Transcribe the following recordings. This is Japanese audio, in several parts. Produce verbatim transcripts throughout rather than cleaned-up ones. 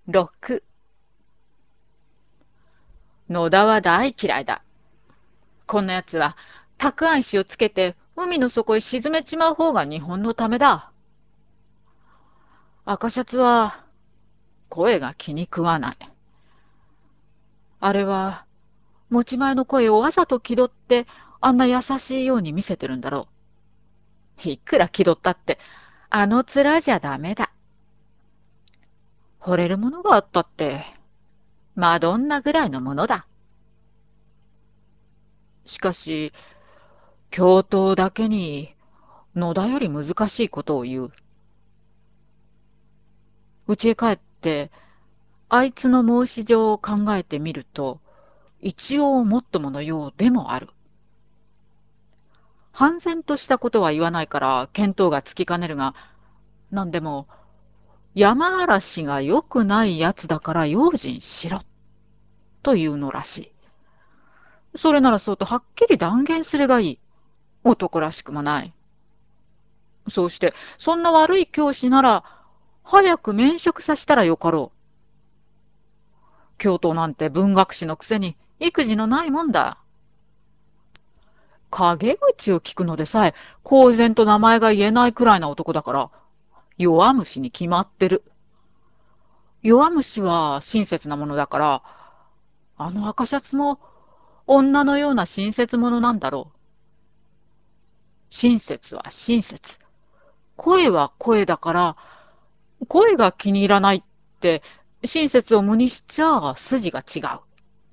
ろく、野田は大嫌いだ。こんな奴は、沢安石をつけて海の底へ沈めちまう方が日本のためだ。赤シャツは、声が気に食わない。あれは、持ち前の声をわざと気取って、あんな優しいように見せてるんだろう。いくら気取ったって、あの面じゃダメだ。惚れるものがあったって、マドンナぐらいのものだ。しかし、教頭だけに野田より難しいことを言う。家へ帰って、あいつの申し状を考えてみると、一応もっとものようでもある。判然としたことは言わないから見当がつきかねるが、なんでも山嵐が良くないやつだから用心しろというのらしい。それならそうとはっきり断言するがいい。男らしくもない。そうして、そんな悪い教師なら、早く免職させたらよかろう。教頭なんて文学士のくせに、育児のないもんだ。陰口を聞くのでさえ、公然と名前が言えないくらいな男だから、弱虫に決まってる。弱虫は親切なものだから、あの赤シャツも女のような親切者なんだろう。親切は親切。声は声だから、声が気に入らないって、親切を無にしちゃ筋が違う。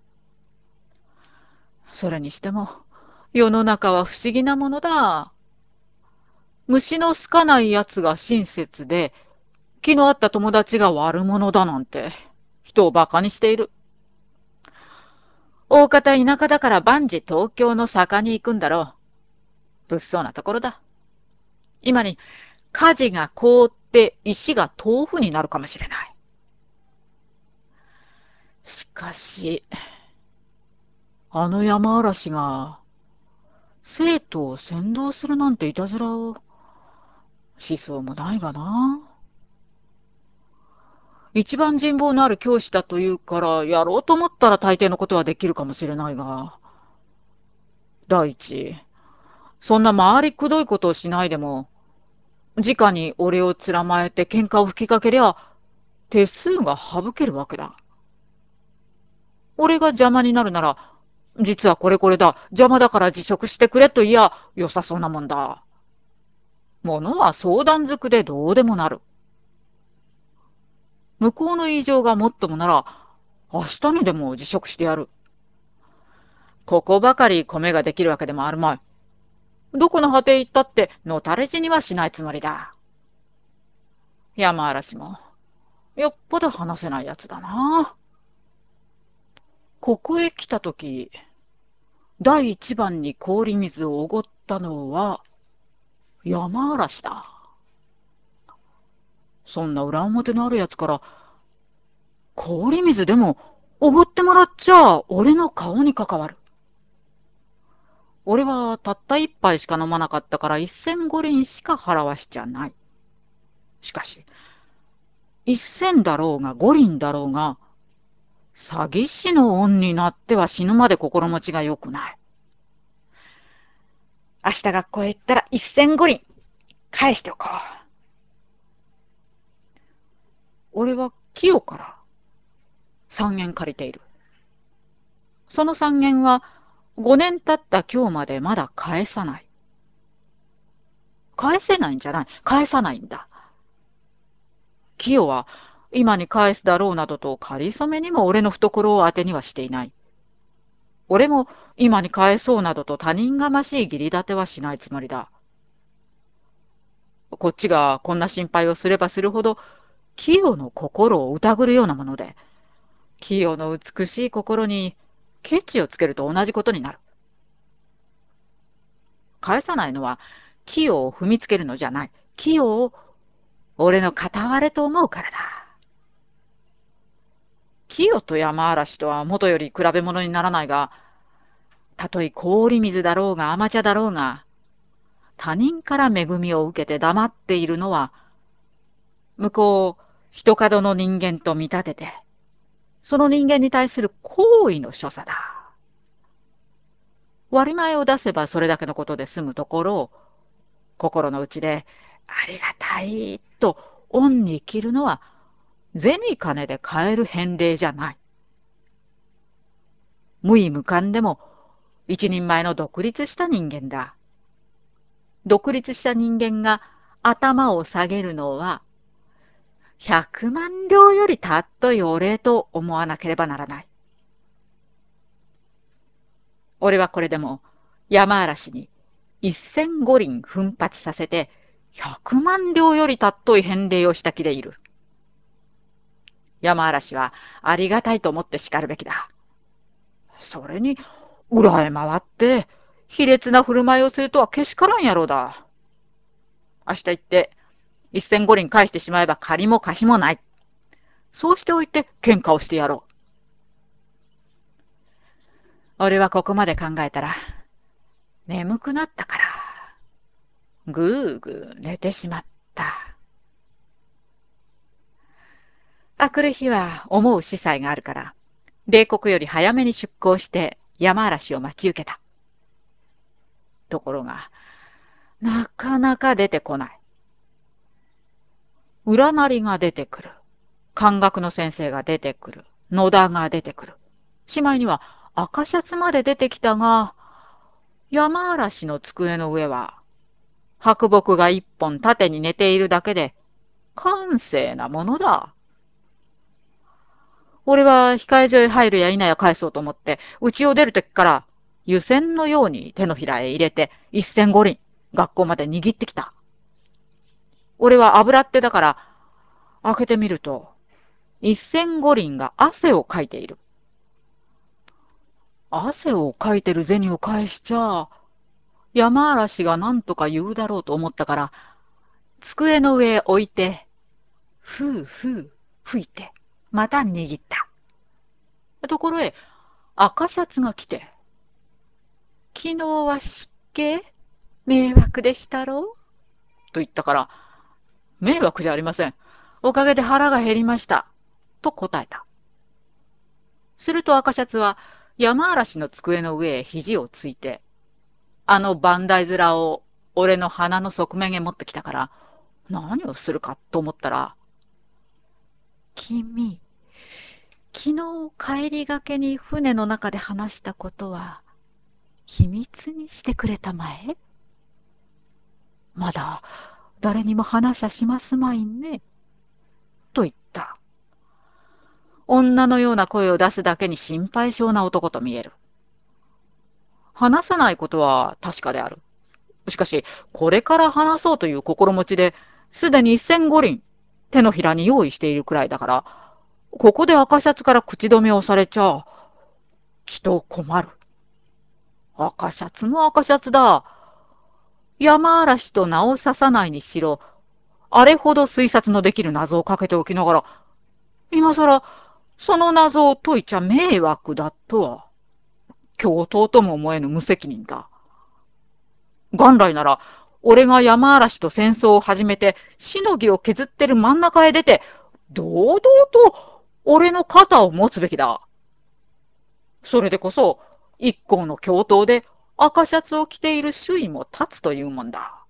それにしても、世の中は不思議なものだ。虫の好かない奴が親切で、気の合った友達が悪者だなんて、人を馬鹿にしている。大方田舎だから万事東京の坂に行くんだろう。物騒なところだ。今に火事が凍って石が豆腐になるかもしれない。しかし、あの山嵐が生徒を先導するなんていたずらをしそうもないがな。一番人望のある教師だというからやろうと思ったら大抵のことはできるかもしれないが、第一、そんな回りくどいことをしないでも、直に俺をつらまえて喧嘩を吹きかけりゃ、手数が省けるわけだ。俺が邪魔になるなら、実はこれこれだ、邪魔だから辞職してくれと言や良さそうなもんだ。ものは相談づくでどうでもなる。向こうの異常がもっともなら、明日にでも辞職してやる。ここばかり米ができるわけでもあるまい。どこの果てへ行ったってのたれ死にはしないつもりだ。山嵐も、よっぽど話せないやつだな。ここへ来たとき、第一番に氷水をおごったのは山嵐だ。そんな裏表のあるやつから氷水でもおごってもらっちゃ俺の顔に関わる。俺はたった一杯しか飲まなかったから一銭五厘しか払わしちゃない。しかし、一銭だろうが五厘だろうが、詐欺師の恩になっては死ぬまで心持ちが良くない。明日学校へ行ったら一銭五厘返しておこう。俺は清から三円借りている。その三円は五年経った今日までまだ返さない。返せないんじゃない。返さないんだ。清は今に返すだろうなどと仮初めにも俺の懐を当てにはしていない。俺も今に返そうなどと他人がましい義理立てはしないつもりだ。こっちがこんな心配をすればするほど、清の心を疑るようなもので、清の美しい心にケチをつけると同じことになる。返さないのは、清を踏みつけるのじゃない。清を俺の片割れと思うからだ。清と山嵐とは元より比べ物にならないが、たとえ氷水だろうが甘茶だろうが、他人から恵みを受けて黙っているのは、向こう一角の人間と見立てて、その人間に対する行為の所作だ。割り前を出せばそれだけのことで済むところを、心の内でありがたいと恩に着るのは銭金で買える返礼じゃない。無意無感でも一人前の独立した人間だ。独立した人間が頭を下げるのは、百万両よりたっといお礼と思わなければならない。俺はこれでも山嵐に一千五輪奮発させて、百万両よりたっとい返礼をした気でいる。山嵐はありがたいと思って叱るべきだ。それに、裏へ回って、卑劣な振る舞いをするとはけしからんやろうだ。明日行って、一千五輪返してしまえば借りも貸しもない。そうしておいて喧嘩をしてやろう。俺はここまで考えたら、眠くなったから、ぐーぐー寝てしまった。あくる日は思う司祭があるから、冷国より早めに出港して山嵐を待ち受けた。ところが、なかなか出てこない。占りが出てくる。漢学の先生が出てくる。野田が出てくる。しまいには赤シャツまで出てきたが、山嵐の机の上は、白木が一本縦に寝ているだけで、閑静なものだ。俺は控え所へ入るや否や返そうと思って、家を出るときから、湯煎のように手のひらへ入れて、一銭五輪、学校まで握ってきた。俺は油ってだから、開けてみると、一銭五輪が汗をかいている。汗をかいてる銭を返しちゃ、山嵐が何とか言うだろうと思ったから、机の上へ置いて、ふうふう吹いて、また握った。ところへ、赤シャツが来て、昨日は湿気迷惑でしたろうと言ったから、迷惑じゃありません。おかげで腹が減りました。と答えた。すると赤シャツは山嵐の机の上へ肘をついて、あの番台面を俺の鼻の側面へ持ってきたから、何をするかと思ったら、君、昨日帰りがけに船の中で話したことは、秘密にしてくれたまえ。まだ誰にも話はしますまいね。と言った。女のような声を出すだけに心配性な男と見える。話さないことは確かである。しかし、これから話そうという心持ちで、すでに一銭五輪、手のひらに用意しているくらいだから、ここで赤シャツから口止めをされちゃ、ちと困る。赤シャツも赤シャツだ。山嵐と名を刺さないにしろ、あれほど推察のできる謎をかけておきながら、今さら、その謎を解いちゃ迷惑だとは、教頭とも思えぬ無責任だ。元来なら、俺が山嵐と戦争を始めて、しのぎを削ってる真ん中へ出て、堂々と俺の肩を持つべきだ。それでこそ、一行の教頭で赤シャツを着ている首位も立つというもんだ。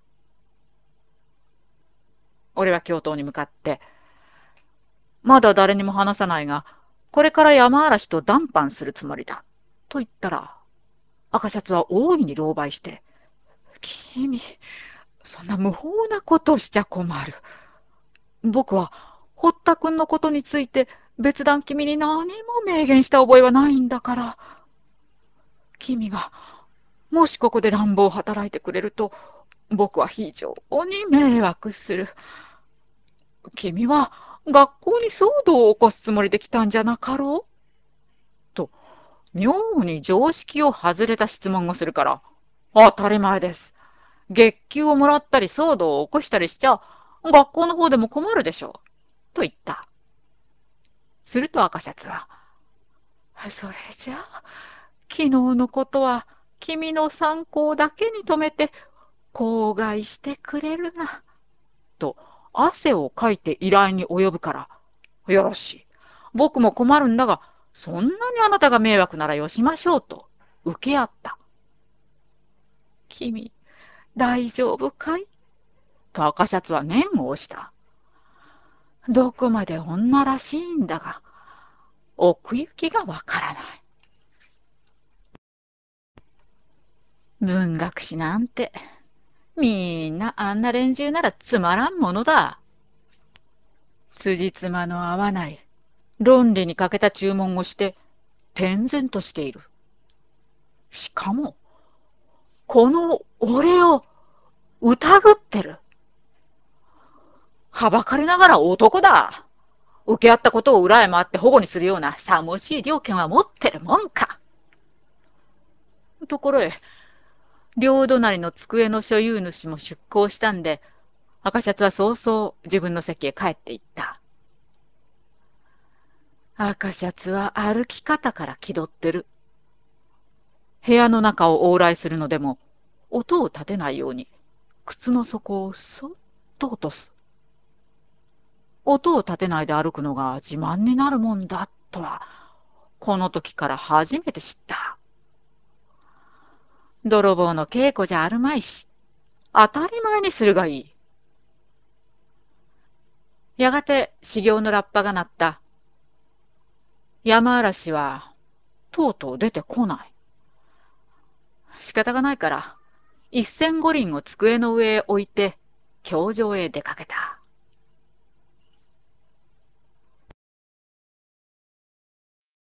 俺は教頭に向かって、まだ誰にも話さないが、これから山嵐と談判するつもりだ。と言ったら、赤シャツは大いに狼狽して、君、そんな無法なことをしちゃ困る。僕は、堀田君のことについて別段君に何も明言した覚えはないんだから。君が、もしここで乱暴を働いてくれると、僕は非常に迷惑する。君は学校に騒動を起こすつもりで来たんじゃなかろうと、妙に常識を外れた質問をするから、当たり前です。月給をもらったり騒動を起こしたりしちゃ、学校の方でも困るでしょう。と言った。すると赤シャツは、それじゃあ、昨日のことは君の参考だけに止めて、口外してくれるな。と、汗をかいて依頼に及ぶから、 よろしい。僕も困るんだが、そんなにあなたが迷惑ならよしましょうと、受け合った。君、大丈夫かいと赤シャツは念を押した。どこまで女らしいんだが、奥行きがわからない。文学史なんて、みんなあんな連中ならつまらんものだ。辻褄の合わない、論理に欠けた注文をして、転然としている。しかも、この俺を疑ってる。はばかりながら男だ。受け合ったことを裏へ回って保護にするようなさもしい了見は持ってるもんか。ところへ、両隣の机の所有主も出向したんで、赤シャツは早々自分の席へ帰っていった。赤シャツは歩き方から気取ってる。部屋の中を往来するのでも、音を立てないように、靴の底をそっと落とす。音を立てないで歩くのが自慢になるもんだとは、この時から初めて知った。泥棒の稽古じゃあるまいし、当たり前にするがいい。やがて修行のラッパが鳴った。山嵐はとうとう出てこない。仕方がないから、一銭五輪を机の上へ置いて、教場へ出かけた。